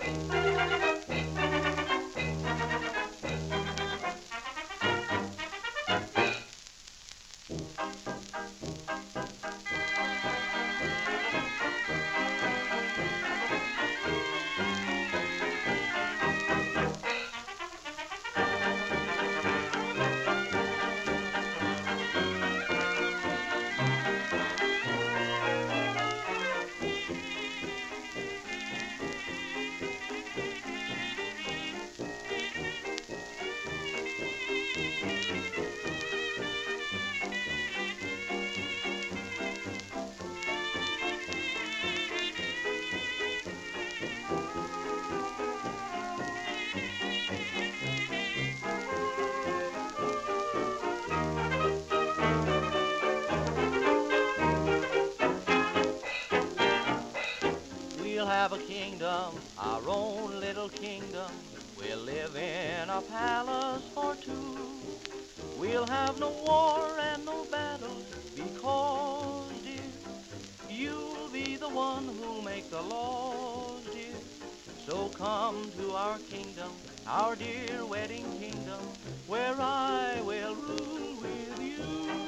We'll have a kingdom, our own little kingdom. We'll live in a palace for two. We'll have no war and no battles because, dear, you'll be the one who'll make the laws, dear. So come to our kingdom, our dear wedding kingdom, where I will rule with you.